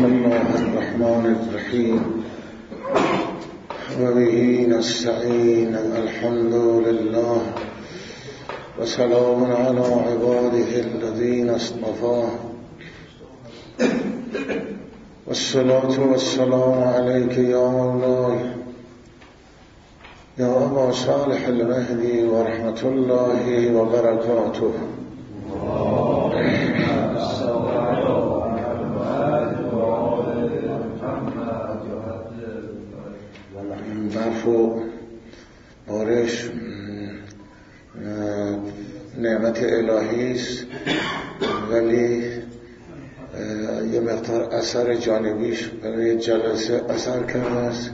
بسم الله الرحمن الرحیم و به نستعین الحمد لله و سلام علی عباده الذین اصطفى و الصلاة و السلام علیک یا مولای یا ابا صالح المهدی و رحمت الله و برکاته. برف و بارش نعمت الهی است، ولی یه مقدار اثر جانبیش برای جلسه اثر کرده است.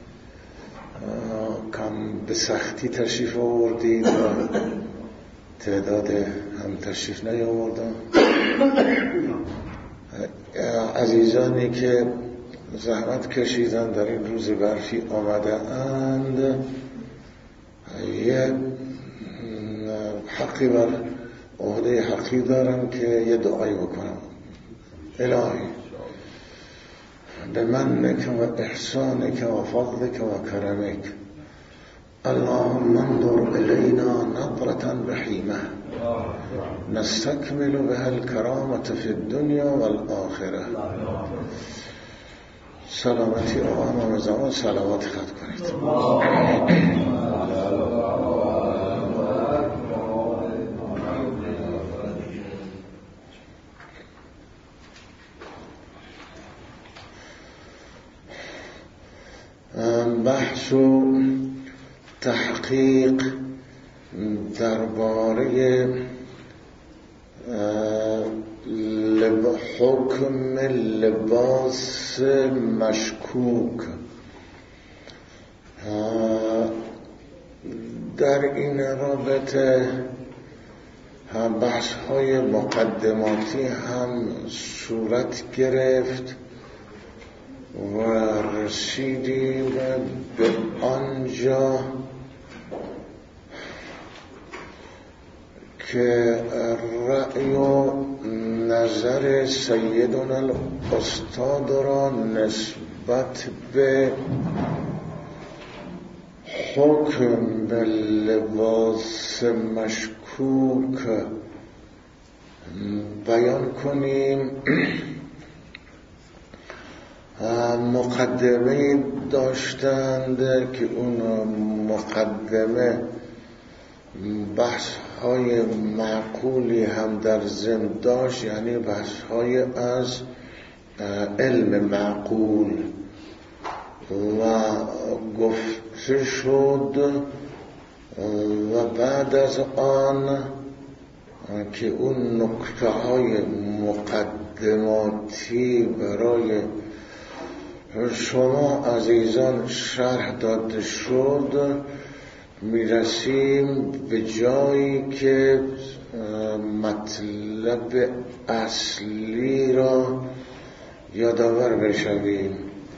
کم به سختی تشریف آوردید و تعداد هم تشریف نیاوردن. عزیزانی که زحمت کشیدن در این روز برفی آمده اند، یه حقی بر عهده حقی دارم که یه دعایی بکنم. الهی به منک و احسانک و فضلک و کرمک اللهم انظر الینا نظرة رحیمه نستکمل بها الکرامة فی الدنیا والآخرة. سلامتی آقا امام زمان صلوات خط کنید. بحث و تحقیق درباره حکم لباس مشکوک. در این رابطه بحث های مقدماتی هم صورت گرفت و رسیدیم به آنجا که رأی و نظر سیدنا الاستاد را نسبت به حکم به لباس مشکوک بیان کنیم. مقدمه داشتند که اون مقدمه بحث های معقولی هم در ضمن داشت، یعنی بحث های از علم معقول، و گفته شد و بعد از آن که اون نکته های مقدماتی برای شما عزیزان شرح داده شد، میرسیم به جایی که مطلب اصلی را یادآور بشویم.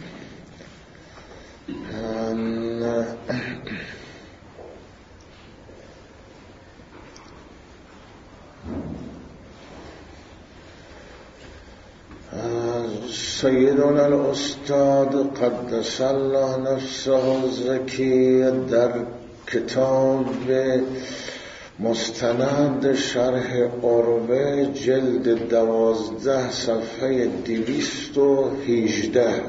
سیدنا الاستاد قدس الله نفسه الزکی در کتاب مستند شرح عروه جلد 12 صفحه 218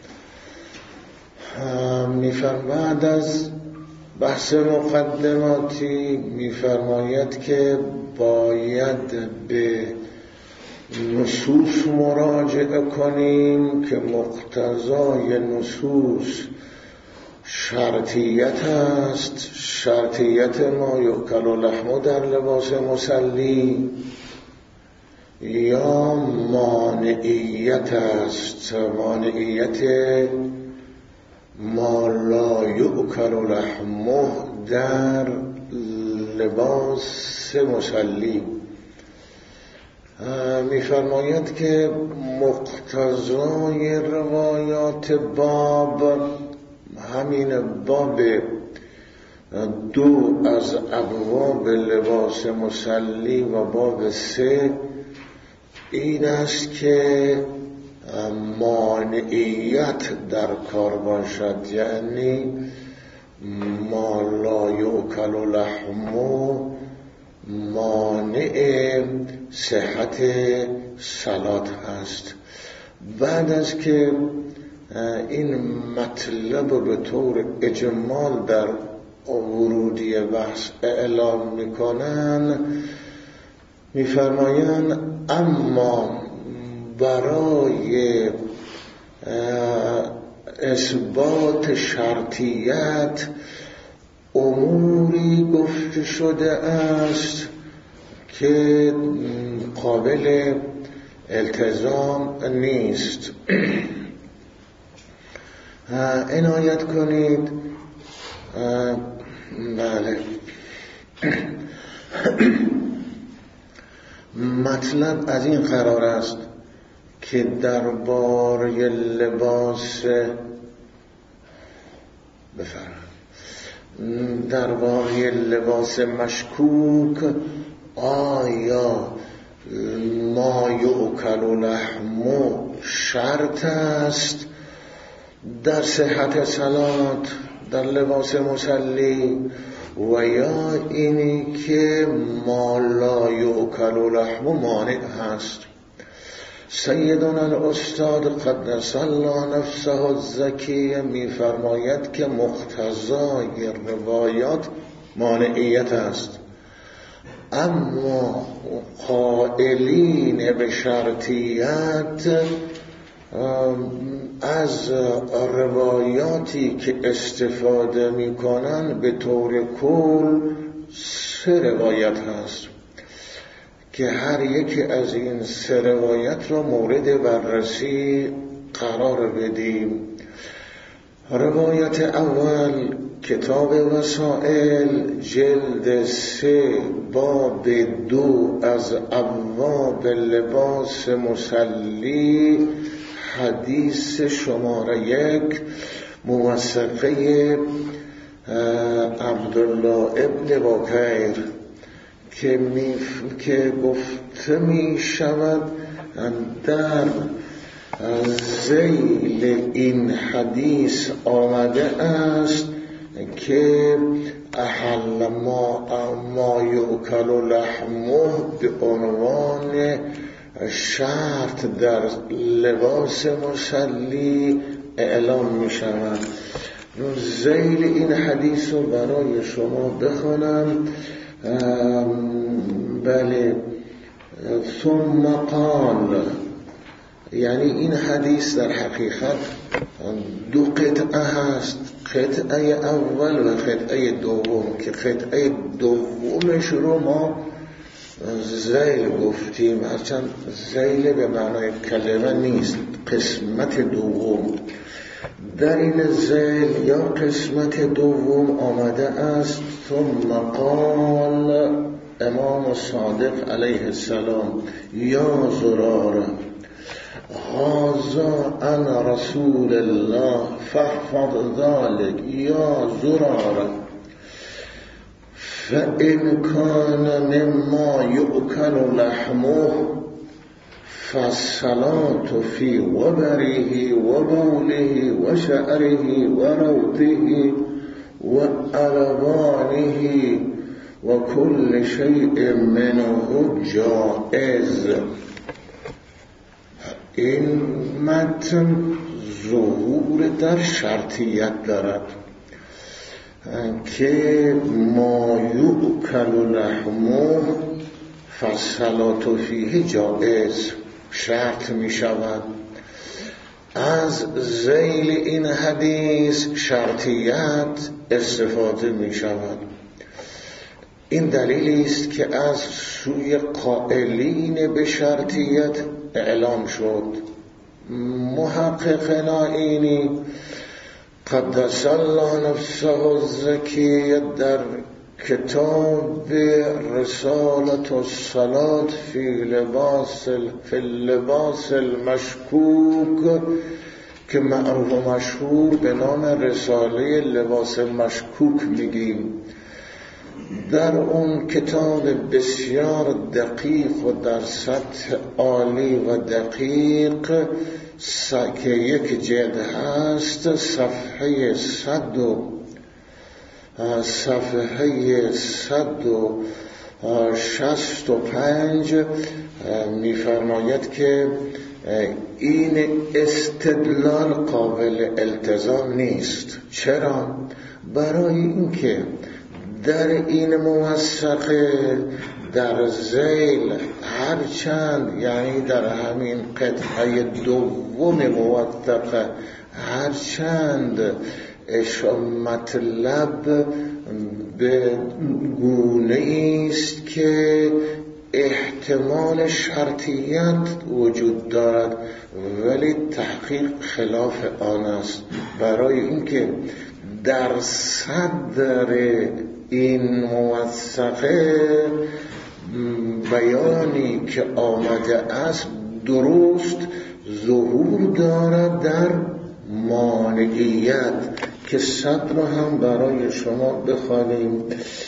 بعد از بحث مقدماتی میفرماید که باید به نصوص مراجعه کنیم که مقتضای نصوص شرطیت است. شرطیت ما یؤکل لحمه در لباس مصلی، یا مانعیت است، مانعیت ما لا یؤکل لحمه در لباس مصلی. میفرماید که مقتضای روایات باب، همین باب 2 از ابواب لباس مصلی و باب 3 این است که مانعیت در کار باشد، یعنی ما لا یؤکل لحمه مانع صحت صلات هست. بعد از که این مطلب به طور اجمال در ورودی بحث اعلام میکنن، میفرمایند اما برای اثبات شرطیت اموری گفته شده است که قابل التزام نیست. عنایت کنید. بله مطلب از این قرار است که درباره لباس درباره لباس مشکوک آیا ما یؤکل لحمه شرط است در صحت صلات در لباس مصلی، و یا اینی که ما لا یؤکل لحمه مانع هست؟ سیدنا الاستاد قدس الله نفسه الزکی میفرماید که مقتضای روایات مانعیت است، اما قائلین به شرطیت از روایاتی که استفاده میکنن به طور کل 3 روایت هست که هر یکی از این 3 روایت را مورد بررسی قرار بدیم. روایت اول کتاب وسائل جلد 3 باب 2 از ابواب لباس مصلی، حدیث شماره 1 موثقه عبدالله ابن بکیر که گفته می شود در ذیل این حدیث آمده است که احل ما یؤکل لحمه به عنوان شرط در لباس مصلی اعلام می شود. ذیل این حدیث رو برای شما بخونم. بله ثم قال، یعنی این حدیث در حقیقت 2 قطعه هست، قطعه اول و قطعه دوم، که قطعه دومش رو ما ذیل گفتیم، هرچند ذیل به معنای کلمه نیست، قسمت دوم. در این ذیل یا قسمت دوم آمده است ثم قال امام صادق علیه السلام یا زراره هذا عن رسول الله فاحفظ ذلك یا زراره فإن كان مما يؤكل لحمه فالصلاة في وبره وبوله وشعره وروثه وألبانه وكل شيء منه جائز. این متن ظهور در شرطیت دارد که ما یؤکل لحمه فالصلاة فیه جائز شرط می شود. از ذیل این حدیث شرطیت استفاده می شود. این دلیلی است که از سوی قائلین به شرطیت اعلام شد. محقق نائینی قدس الله نفسه الزکی در کتاب رسالة الصلاة فی اللباس المشکوک که معروف و مشهور به نام رساله لباس مشکوک میگیم، در اون کتاب بسیار دقیق و در سطح عالی و دقیق که یک جلد هست، صفحه 165 می‌فرماید که این استدلال قابل التزام نیست. چرا؟ برای اینکه در این موثقه در ذیل هرچند، یعنی در همین قطعه دوم موثقه، هرچند مطلب به گونه است که احتمال شرطیت وجود دارد، ولی تحقیق خلاف آن است. برای اینکه در صدر این موثقه بیانی که آمده است درست ظهور دارد در مانعیت، که صدر هم برای شما بخوانیم.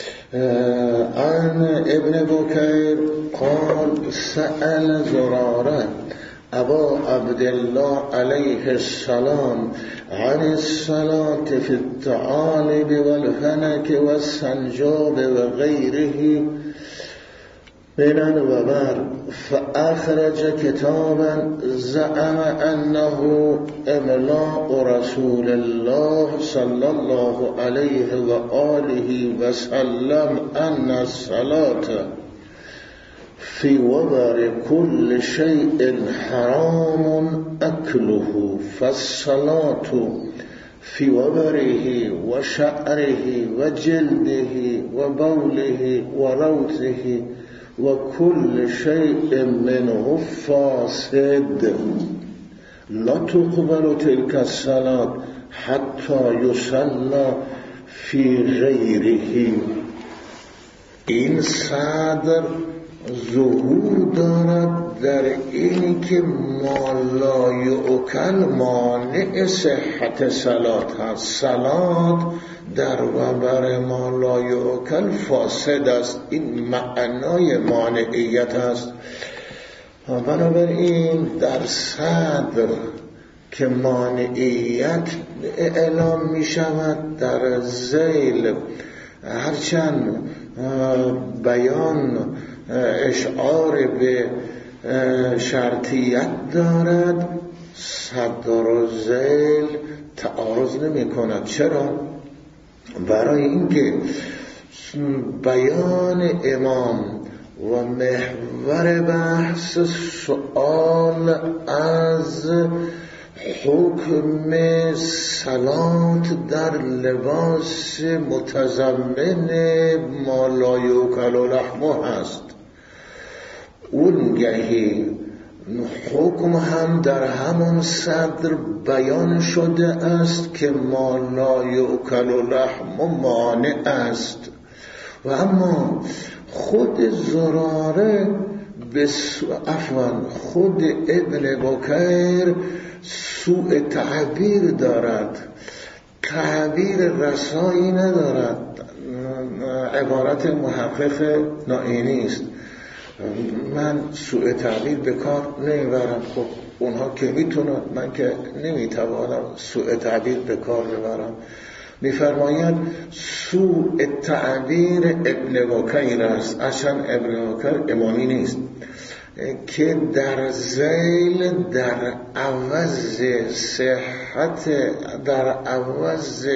عن ابن بکیر قال سأل زراره ابا عبدالله علیه السلام عن الصلاة في الثعالب والفنك والسنجاب وغيره من الوبر فأخرج كتابا زعم أنه إملاء رسول الله صلى الله عليه وآله وسلم أن الصلاة في وبر كل شيء حرام أكله، فالصلاة في وبره وشعره وجلده وبوله وروثه وكل شيء منه فاسد، لا تقبل تلك الصلاة حتى يصلى في غيره. این صدر ظهور دارد در اینی که ما لا یؤکل مانع صحت صلات هست. صلات در وبر ما لا یؤکل فاسد است. این معنای مانعیت است. بنابراین در صدر که مانعیت اعلام می شود، در ذیل هرچند بیان اشعار به شرطیت دارد، صدر و ذیل تعارض نمی کند. چرا؟ برای اینکه بیان امام و محور بحث سؤال از حکم صلات در لباس متضمن ما لا یؤکل لحمه هست. اونگهی حکم هم در همون صدر بیان شده است که ما لا یؤکل لحمه مانع است. و اما خود زراره خود ابن بکیر سوء تعبیر دارد، تعبیر رسایی ندارد. عبارت محقق نائینی است. من سوء تعبیر به کار نمیبرم. خب اونها که میتونن، من که نمیتوانم سوء تعبیر به کار ببرم. میفرماید سوء تعبیر ابن بکیر است. اصلا ابن بکیر امامی نیست که در ذیل در عوض صحت، در عوض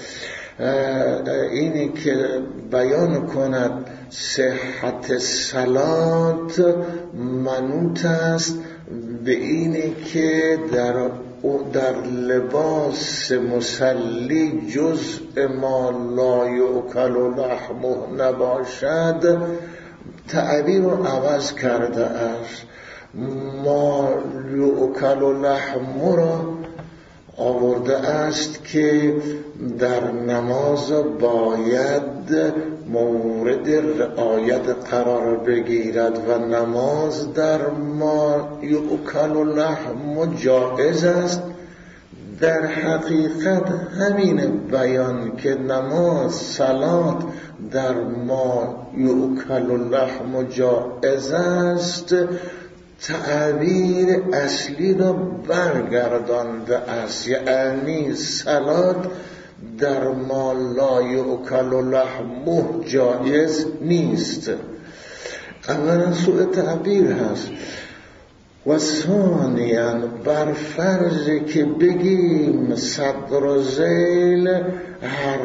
اینی که بیان کند صحت صلات، منوط است به اینی که در لباس مصلی جزء ما لا یؤکل لحمه نباشد. تعبیر رو عوض کرده است. ما یؤکل لحمه را آورده است که در نماز باید مورد رعایت قرار بگیرد و نماز در ما یؤکل لحم جائز است در حقیقت همین بیان که نماز صلات در ما یؤکل اللحم جائز است تعبیر اصلی را برگردانده است، یعنی صلات در ما لا یؤکل لحمه جایز نیست. اولا سوء تعبیر هست و ثانیاً بر فرضی که بگیم صدر و ذیل هر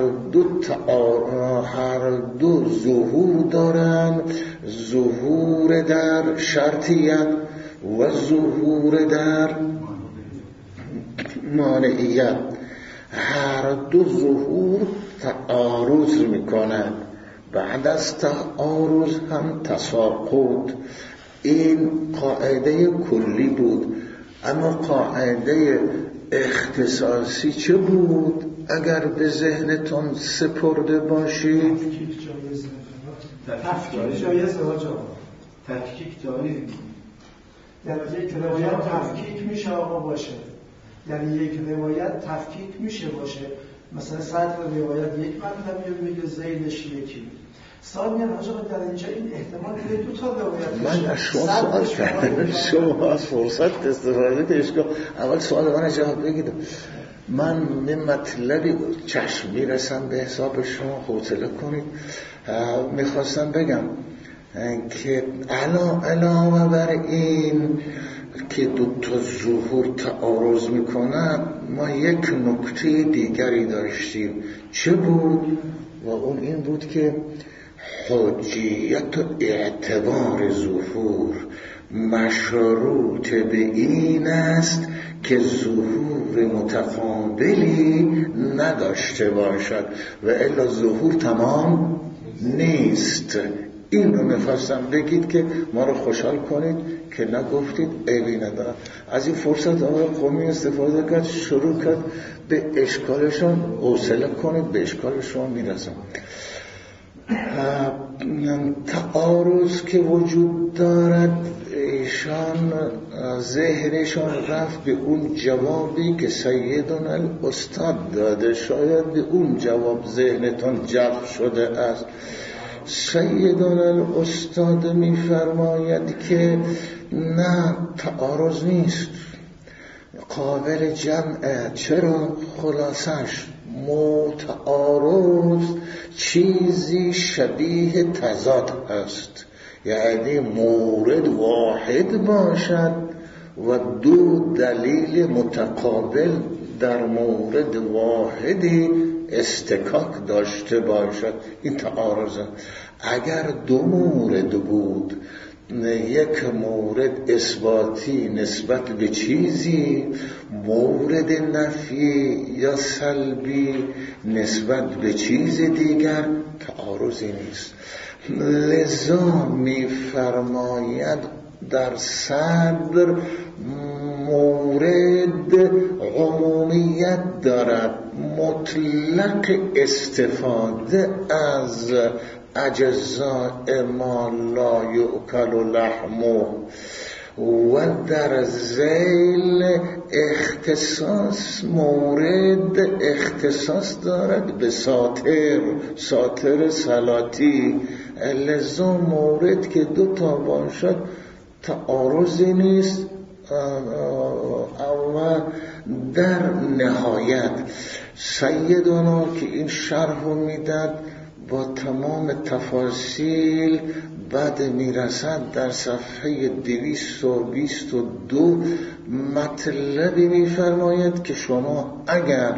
دو ظهور دارن، ظهور در شرطیت و ظهور در مانعیت، هر دو ظهور تعارض میکنن، بعد از تعارض هم تساقط. این قاعده کلی بود. اما قاعده اختصاصی چه بود؟ اگر به ذهنتون سپرده باشید تفکیک جایزه آقا. تفکیک جایزه. یعنی یک روایت تفکیک میشه آقا باشه، یعنی یک روایت تفکیک میشه باشه، مثلا صدر روایت یک مطلب میگه ذیلش یکی. ثانیاً آقا در اینجا این احتمال دو تا روایت. من از شما سوال کردم، شما از فرصت استفاده پیش کن. اول سوال من جواب بگیدم. من به مطلبی چشم میرسم به حساب شما، حوصله کنید. میخواستم بگم که علاوه بر این که دو تا ظهور تعارض میکنن، ما یک نکته دیگری داشتیم. چه بود؟ و اون این بود که حجیت و اعتبار ظهور مشروط به این است که ظهور متقابلی نداشته باشد و الا ظهور تمام نیست. این رو میخواستم بگید که ما رو خوشحال کنید که نگفتید عیبی ندارم. از این فرصت آقای قمی استفاده کرد، شروع کرد به اشکالشون. حوصله کنید، به اشکالشون میرسم. تعارض که وجود دارد، ایشان ذهنشان رفت به اون جوابی که سیدنا الاستاد داده. شاید به اون جواب ذهنتان جلب شده است. سیدنا الاستاد میفرماید که نه، تعارض نیست، قابل جمعه. چرا؟ خلاصش متعارض چیزی شبیه تضاد است، یعنی مورد واحد باشد و دو دلیل متقابل در مورد واحدی استکاک داشته باشد. این تعارضه. اگر دو مورد بود، یک مورد اثباتی نسبت به چیزی، مورد نفی یا سلبی نسبت به چیز دیگر، تعارضی نیست. لذا می فرماید در صدر مورد عمومیت دارد، مطلق استفاده از اجزاء ما لا یؤکل لحمه، و در ذیل اختصاص مورد اختصاص دارد به ساتر صلاتی. لذا مورد که دو تا باشد تعارضی نیست. و در نهایت سیدنا که این شرح میداد با تمام تفاصیل، بعد میرسد در صفحه 222 مطلبی میفرماید که شما اگر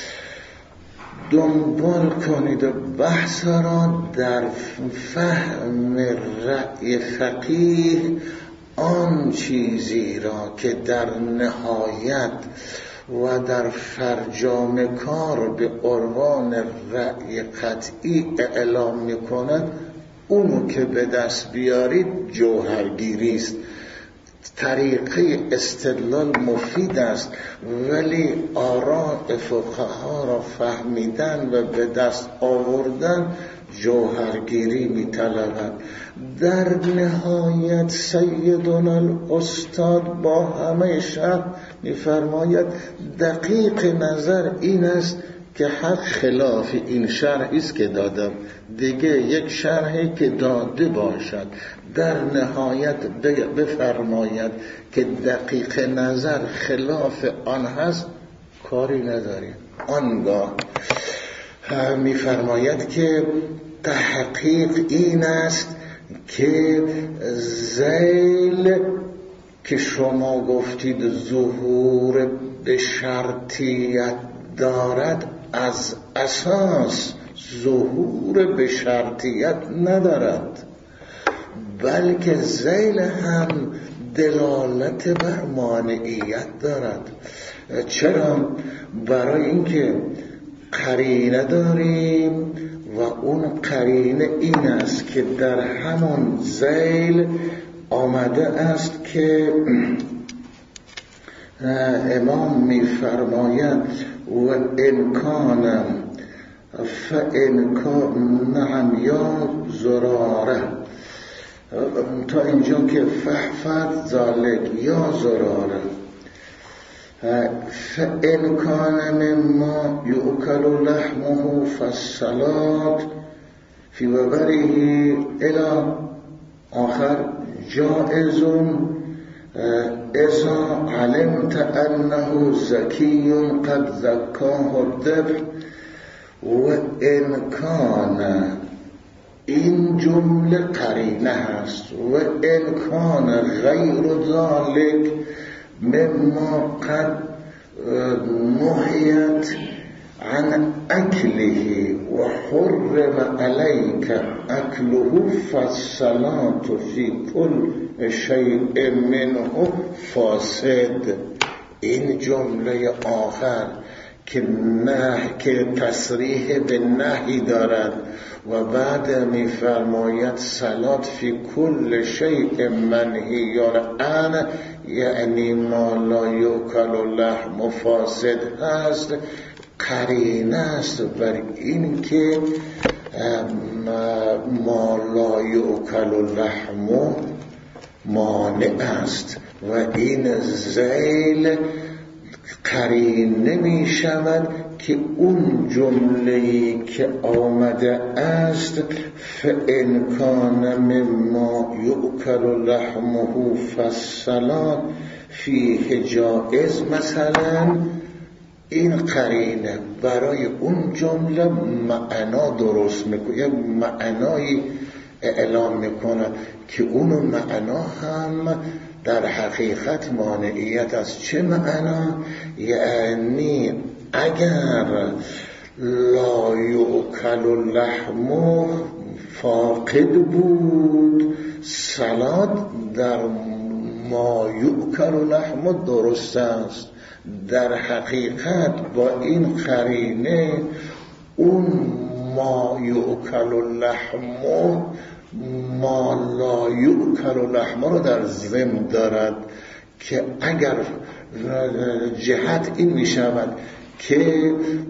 دنبال کنید و بحث را در فهم رأی فقیه، آن چیزی را که در نهایت و در فرجام کار به عنوان رأی قطعی اعلام میکند، اونو که به دست بیارید جوهرگیری است. طریقه استدلال مفید است، ولی آراء فقها را فهمیدن و به دست آوردن جوهرگیری می‌طلبد. در نهایت سیدنا الاستاد با همه شرح می‌فرماید دقیق نظر این است که حق خلاف این شرحی است که دادم، دیگه یک شرحی که داده باشد در نهایت بفرماید که دقیق نظر خلاف آن هست، کاری نداریم. آنگاه میفرماید که تحقیق این است که ذیل که شما گفتید ظهور به شرطیت دارد، از اساس ظهور به شرطیت ندارد، بلکه ذیل هم دلالت بر مانعیت دارد. چرا؟ برای اینکه قرینه داریم و اون قرینه این است که در همون ذیل آمده است که امام می‌فرماید و انکانم فانکان نعم یا زراره، تا اینجا که فحفظ ذالک یا زراره، فان کان مما یؤکل لحمه فالصلاة فی وبره الی آخر جائز اذا علمت انه زکی قد زکاه الذبح و ان کان، این جمله قرینه هست، و ان کان غیر ذلك مما قد نهیت عن اکله و حرم علیک اکله فالصلاة فی کل شیء منه فاسد. این جمله آخر که تصریح به نهی دارد و بعد می‌فرماید صلات فی کل شیء منهی عنه، یعنی ما لا یؤکل لحم فاسد هست، قرینه است بر این که ما لا یؤکل لحم مانع است و این ذیل قرینه می شود که اون جمله‌ای که آمده است فإن کان مما یؤکل لحمه فالصلاة فیه جائز، مثلا این قرینه برای اون جمله معنا درست میکنه، معنایی اعلام میکنه که اون معنا هم در حقیقت مانعیت است. چه معنا؟ یعنی اگر لا یؤکل لحم فاقد بود، صلات در ما یؤکل لحم درست است. در حقیقت با این قرینه اون ما یؤکل لحم ما لا یؤکل لحم رو در ذهن دارد که اگر جهت این می شود که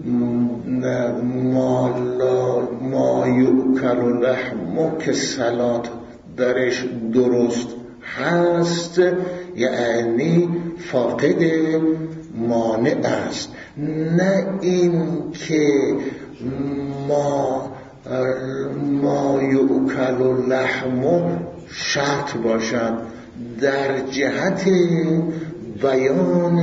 ما یؤکل لحم که صلات درش درست هست، یعنی فاقد مانع است، نه این که ما یؤکل لحم شرط باشد. در جهت بیان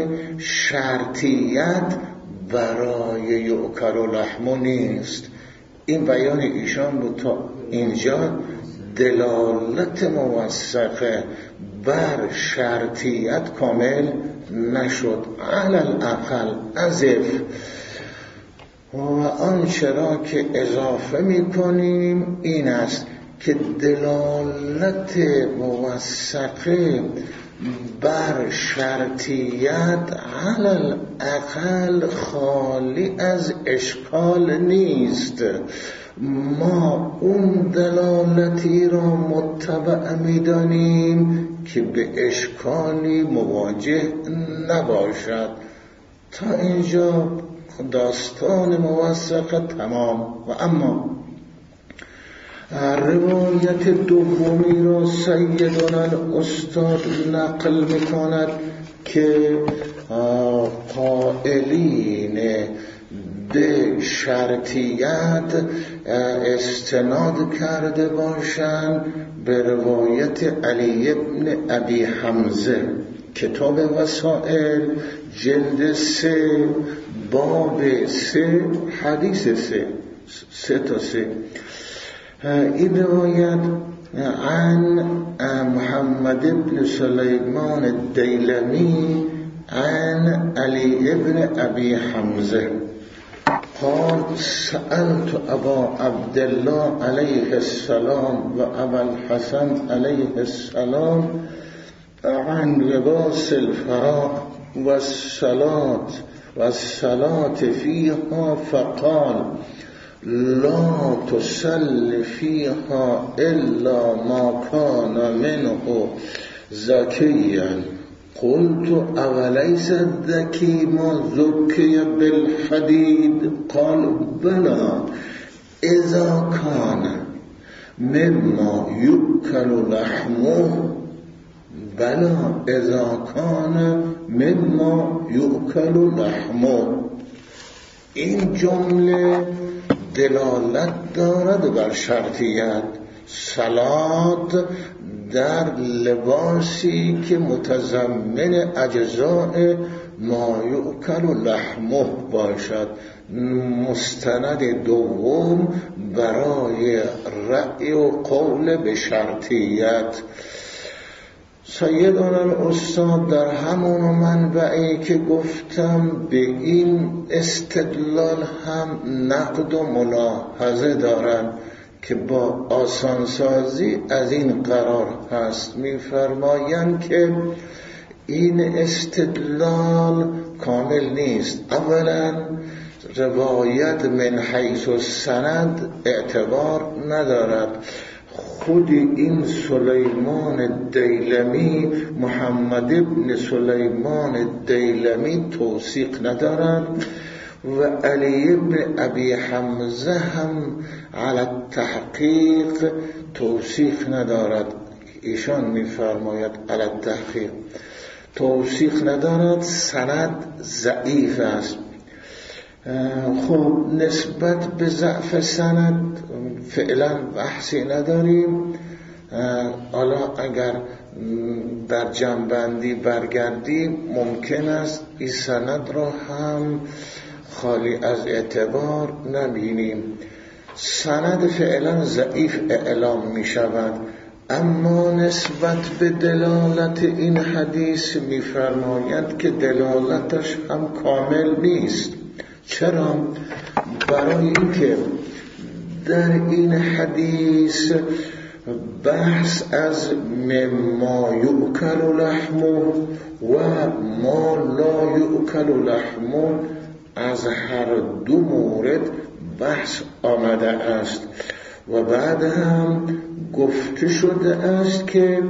شرطیت برای یؤکل لحم نیست. این بیان ایشان بود. تا اینجا دلالت موثقه بر شرطیت کامل نشد، علی الاقل اضف و آنچه را که اضافه می این است که دلالت موثقه بر شرطیت علی الاقل خالی از اشکال نیست. ما اون دلالتی را متبع می‌دانیم که به اشکالی مواجه نباشد. تا اینجا داستان موثق تمام. و اما روایت دومی را سیدنا الاستاد نقل میکند که قائلین به شرطیت استناد کرده باشند به روایت علی ابن ابی حمزه، کتاب وسائل جلد 3 باب 3 حدیث 3 تا 3. این روایت عن محمد بن سلیمان الدیلمی عن علی ابن ابی حمزه قال سألت ابا عبدالله علیه السلام و ابا الحسن علیه السلام عن لباس الفراء والصلاة فيها فقال لا تصل فيها إلا ما كان منه زكيا. قلت أوليس الذكي ما زكي بالحديد؟ قال بلى إذا كان مما يؤكل لحمه، بلى إذا كان مما يؤكل لحمه. این جمله دلالت دارد بر شرطیت. صلات در لباسی که متضمن اجزاء ما یؤکل لحمه باشد. مستند دوم برای رأی و قول به شرطیت. سیدنا الاستاد در همون منبعی که گفتم به این استدلال هم نقد و ملاحظه دارن که با آسانسازی از این قرار هست. می‌فرمایند که این استدلال کامل نیست. اولا روایت من حیث السند اعتبار ندارد. خود این سلیمان الدیلمی، محمد ابن سلیمان الدیلمی توثیق ندارد و علی ابن ابی حمزه هم علی التحقیق توثیق ندارد. ایشان می‌فرماید علی التحقیق توثیق ندارد، سند ضعیف است. خب نسبت به ضعف سند فعلا بحثی نداریم. حالا اگر در جنبندی برگردیم ممکن است این سند را هم خالی از اعتبار نبینیم. سند فعلا ضعیف اعلام می شود، اما نسبت به دلالت این حدیث می فرماید که دلالتش هم کامل نیست. چرا؟ برای اینکه در این حدیث بحث از مما یؤکل لحمه و ما لا یؤکل لحمه از هر دو مورد بحث آمده است و بعد هم گفته شده است که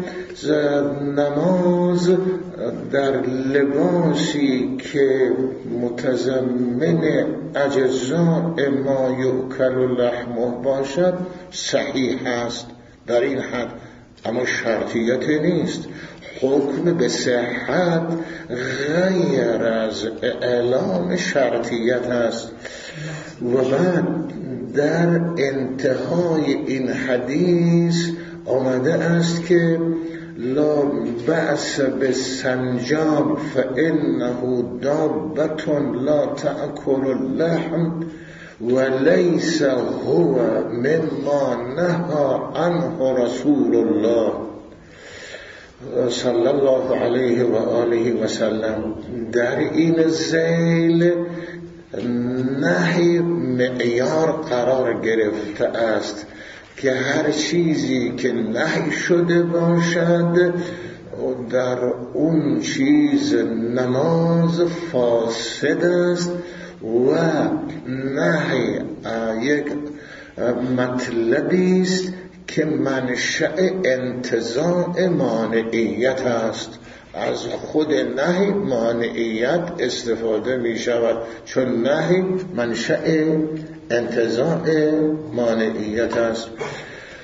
نماز در لباسی که متضمن اجزاء ما یؤکل لحمه باشد صحیح است در این حد، اما شرطیت نیست. حکم به صحت غیر از اعلام شرطیت است. و بعد در انتهای این حدیث آمده است که لا بأس بالسنجاب فإنه دابة لا تأكل اللحم وليس هو مما نهى عنه رسول الله صلی الله علیه و آله و سلم. در این ذیل نهی معیار قرار گرفته است که هر چیزی که نهی شده باشد در اون چیز نماز فاسد است و نهی یک مطلبی است که منشأ انتزاع مانعیت است. از خود نهی مانعیت استفاده می شود، چون نهی منشأ انتزاع مانعیت است.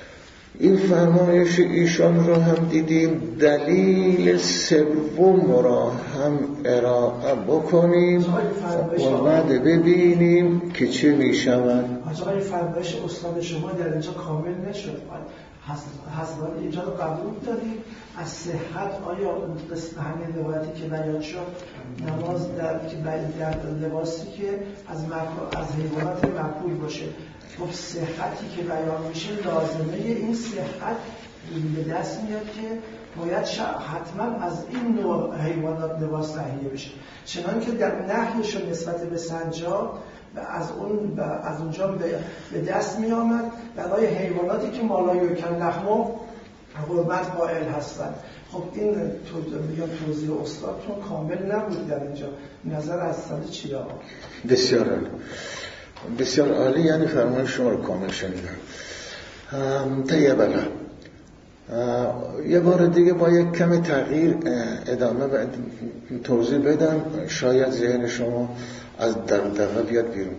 این فرمایش ایشان را هم دیدیم. دلیل سوم را هم ارائه بکنیم و بعد ببینیم که چه می شود. آقای فرمایش استاد شما در اینجا کامل نشد. حضرت اینجا رو قبول داریم از صحت. آیا قسم همین روایتی که بیان شد نماز در لباسی که از حیوانات مأکول باشه، خب صحتی که بیان میشه لازمه این صحت به دست میاد که باید حتما از این نوع حیوانات لباس تهیه بشه، چنان که در نهیشون نسبت به سنجاب از اونجا به دست می آمد برای حیواناتی که مالایوکن لحم و حرمت قائل هستند. خب این توضیح استادتون کامل نبود در اینجا. نظر از ساده چیه آقا؟ بسیار عالی، بسیار عالی. یعنی فرمان شما رو کامل شنیدم. طیب. یه بار دیگه با یک کم تغییر ادامه و توضیح بدم، شاید ذهن شما از دغدغه بیاد بیرون.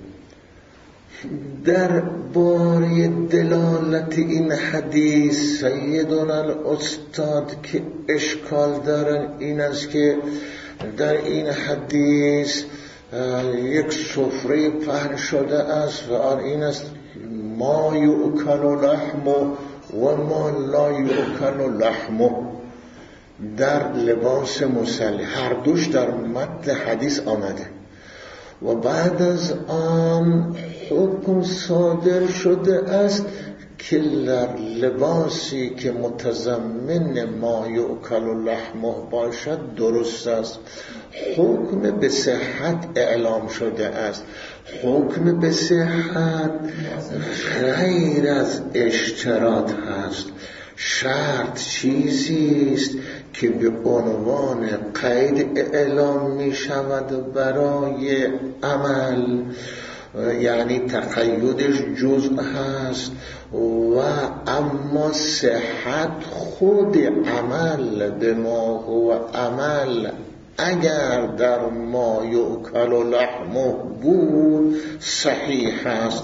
در باره دلالت این حدیث سیدنا الاستاد که اشکال دارن این است که در این حدیث یک سفره پهن شده است و آن این است ما یؤکل لحم و ما لا یؤکل لحم. در لباس مصلی هر دوش در متن حدیث آمده و بعد از آن حکم صادر شده است که لباسی که متضمن ما یؤکل لحمه باشد درست است. حکم به صحت اعلام شده است. حکم به صحت غیر از اشتراط هست. شرط چیزی است که به عنوان قید اعلام می شود برای عمل، یعنی تقیدش جزء هست و اما صحت خود عمل به ما هو عمل اگر در ما یؤکل لحمه بود صحیح است.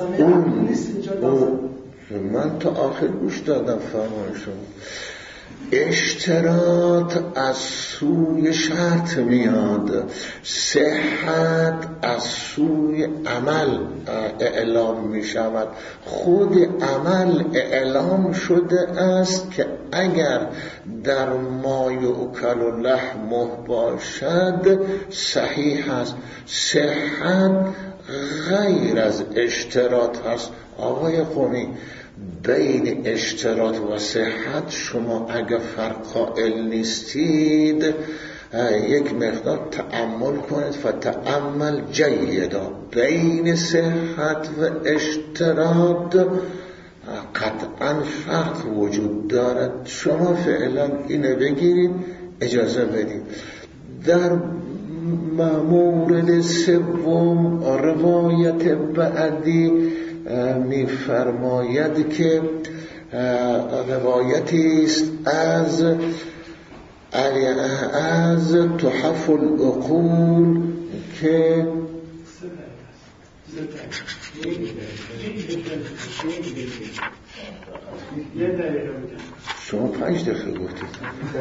من تا آخر گوش دادم فرمان شما. اشتراط از سوی شرط میاد، صحت از سوی عمل اعلام می شود. خود عمل اعلام شده است که اگر در ما یؤکل لحمه باشد صحیح است. صحت غیر از اشتراط هست. آقای قمی، بین اشتراط و صحت شما اگر فرق قائل نیستید یک مقدار تأمل کنید. فتأمل جیدا. بین صحت و اشتراط قطعا فرق وجود دارد. شما فعلا اینو بگیرید، اجازه بدید. در مورد سوم روایت بعدی می فرماید که روایتی است از تحف العقول که شما 5 دقیقه گفتید.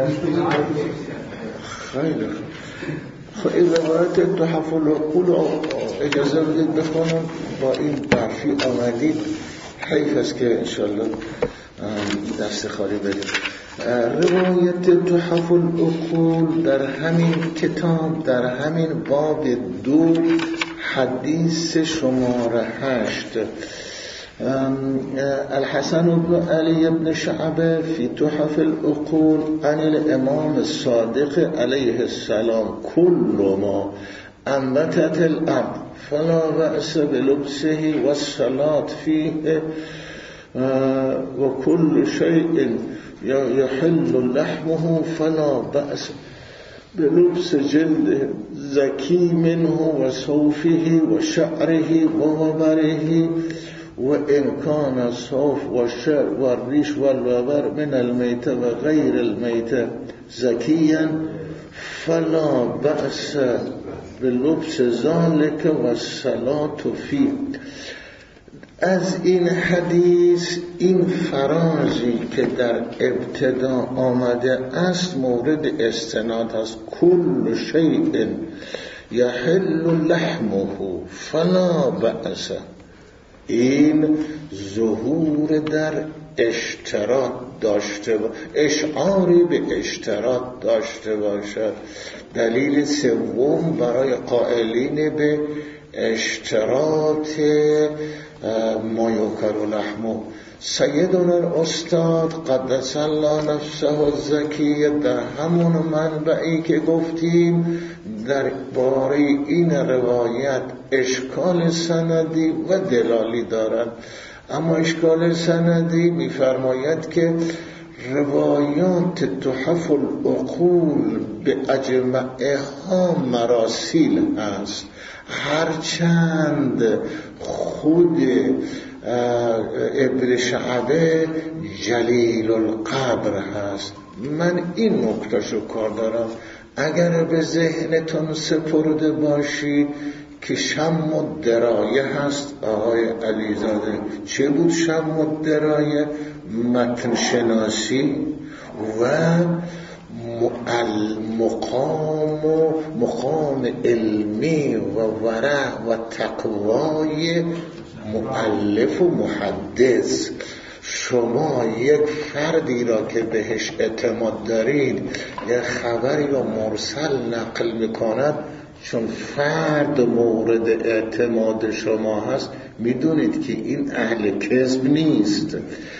خیلی خوب. این روایت تحف العقول اجازه بدید بخونم. با این برفی آمدید، حیف است که انشالله دست خالی بدید. روایت تحف العقول در همین کتاب، در همین باب 2 حدیث شماره 8 الحسن بن علی بن شعبه فی تحف العقول عن الامام الصادق علیه السلام كل ما انبتت الارض فلا بأس بلبسه والصلاة فيه وكل شيء يحل لحمه فلا بأس بلبس جلده زكي منه وصوفه وشعره ووبره وإن كان الصوف والشعر والريش والوبر من الميتة وغير الميتة زكيا فلا بأس بلبس ذلك والصلاة فيه. از این حدیث این فرازی که در ابتدا آمده است مورد استناد است: کل شیء یحل لحمه فلا بأس. این ظهور در اشتراط داشته اشعاری به اشتراط داشته باشد. دلیل سوم برای قائلین به اشتراط ما یوکل لحمه. سیدنا الاستاد قدس الله نفسه الزکی در همون منبعی که گفتیم در باره این روایت اشکال سندی و دلالی دارد، اما اشکال سندی می‌فرماید که روایات تحف العقول به اجمعها مراسیل هست، هرچند خود ابن شعبه جلیل القدر هست. من این نکتهشو کار دارم، اگر به ذهنتون سپرده باشید که شم و درایه هست آقای علیزاده. چه بود شم و درایه؟ متن شناسی و مقام علمی و ورع و تقوای مؤلف و محدث. شما یک فردی را که بهش اعتماد دارید یک خبری را مرسل نقل میکند، چون فرد مورد اعتماد شما هست میدونید که این اهل کذب نیست.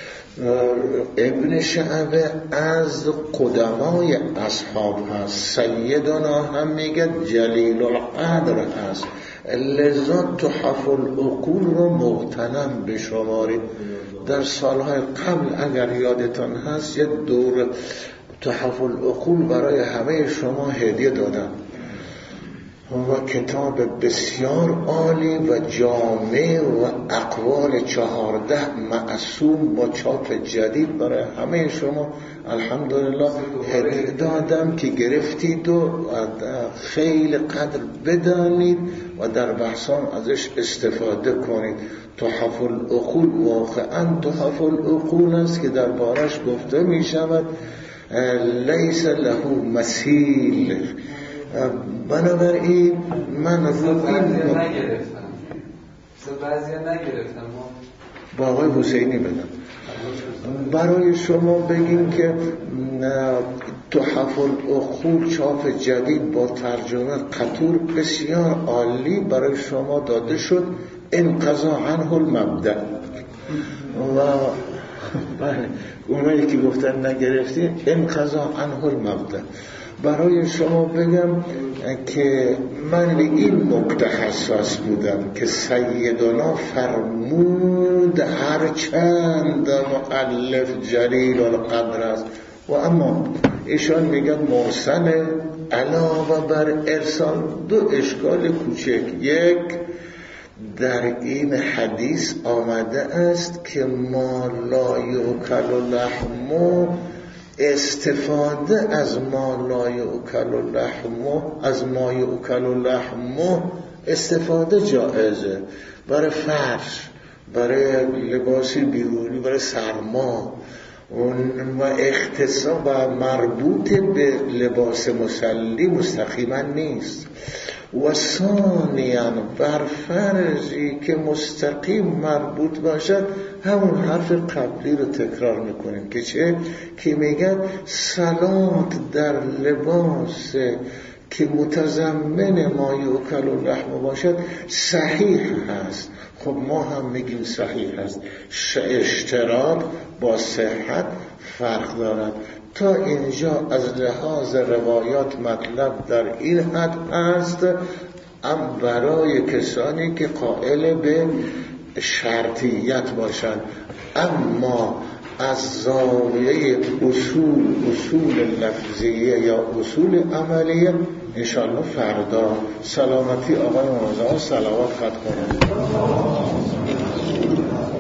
ابن شعبه از قدمای اصحاب هست، سیدنا هم میگه جلیل القدر هست، لذا تحف العقول رو مغتنم بشمارید. در سالهای قبل اگر یادتان هست یک دور تحف العقول برای همه شما هدیه دادم و کتاب بسیار عالی و جامع و اقوال 14 معصوم با چاپ جدید برای همه شما الحمدلله هدیه دادم که گرفتید و خیلی قدر بدانید و در بحثان ازش استفاده کنید. تحف العقول واقعا تحف العقول است که در بارش گفته می شود لیس له مثیل. بنابراین من رو این نگرفتم با آقای حسینی بدم برای شما بگیم که تحف العقول چاپ جدید با ترجمه قطور بسیار عالی برای شما داده شد. انقضا عنه المبدأ و اونایی که گفتن نگرفتی انقضا عنه المبدأ. برای شما بگم که من به این نکته حساس بودم که سیدنا فرمود هرچند مؤلف جلیل القدر است و اما ایشان میگن مرسل. علاوه بر ارسال دو اشکال کوچک. یک، در این حدیث آمده است که ما لا یؤکل لحمه، استفاده از ما لا یؤکل لحمه، از ما یؤکل لحمه استفاده جائزه برای فرش، برای لباسی بیرونی، برای سرما و اختصاص و مربوط به لباس مسلی مستقیما نیست. و ثانیاً بر فرضی که مستقیم مربوط باشد همون حرف قبلی رو تکرار میکنیم که چه؟ که میگن صلات در لباس که متضمن ما یؤکل لحم باشد صحیح هست. خب ما هم میگیم صحیح هست. اشتراط با صحت فرق دارد. تا اینجا از لحاظ روایات مطلب در این حد است، اما برای کسانی که قائل به شرطیت باشند. اما از زاویه اصول لفظیه یا اصول عملیه انشاءالله فردا سلامتی آقای موزه صلوات خط کنند.